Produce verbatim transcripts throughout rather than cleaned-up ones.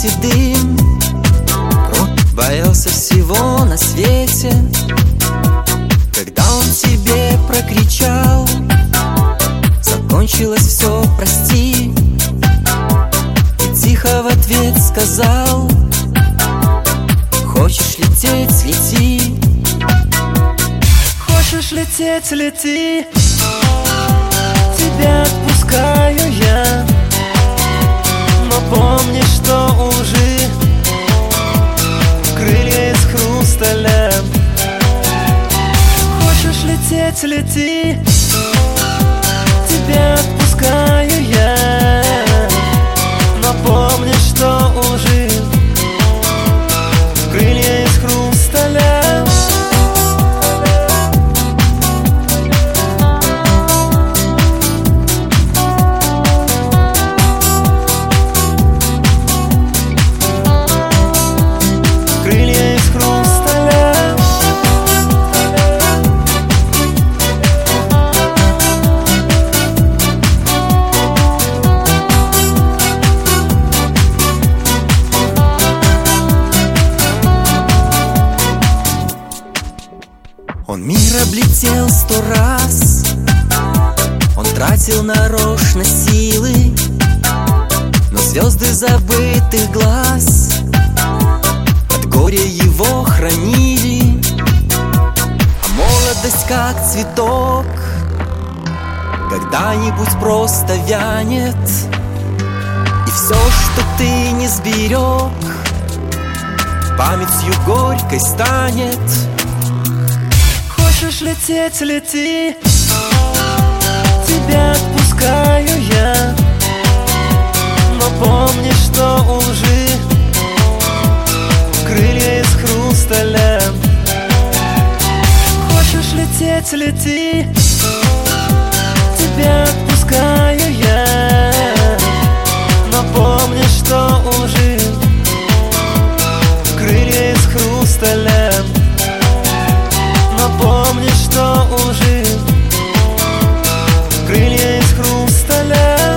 и дым. Боялся всего на свете, когда он тебе прокричал: закончилось все, прости. И тихо в ответ сказал: хочешь лететь, лети. Хочешь лететь, лети, тебя отпускаю я. Но помни, что у лжи крылья из хрусталя. Хочешь лететь, лети, тебя отпускаю я. Но помни, что у лжи крылья из хрусталя. Крылья из хрусталя. Он мир облетел сто раз, он тратил нарочно силы, но звезды забытых глаз от горя его хранили. А молодость, как цветок, когда-нибудь просто вянет, и все, что ты не сберег, памятью горькой станет. Хочешь лететь, лети, тебя отпускаю я. Но помни, что у лжи крылья из хрусталя. Хочешь лететь, лети, тебя отпускаю я. Но помни, что у лжи крылья из хрусталя. Но помни, что у лжи крылья из хрусталя.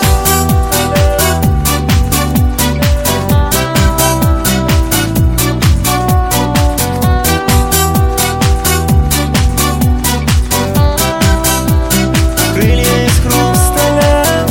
Крылья из хрусталя.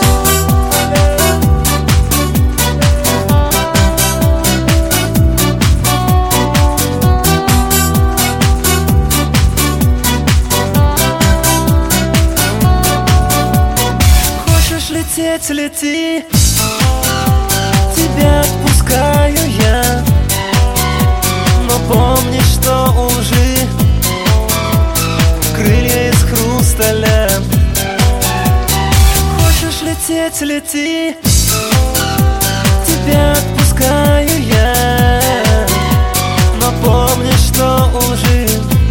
Лететь, лети, тебя отпускаю я. Но помни, что у лжи крылья из хрусталя. Хочешь лететь, лети, тебя отпускаю я. Но помни, что у лжи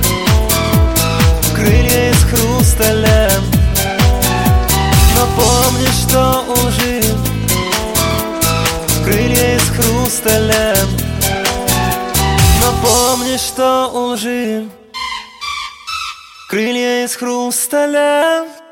крылья из хрусталя. Но помни, что у лжи крылья из хрусталя. Но помни, что у лжи крылья из хрусталя.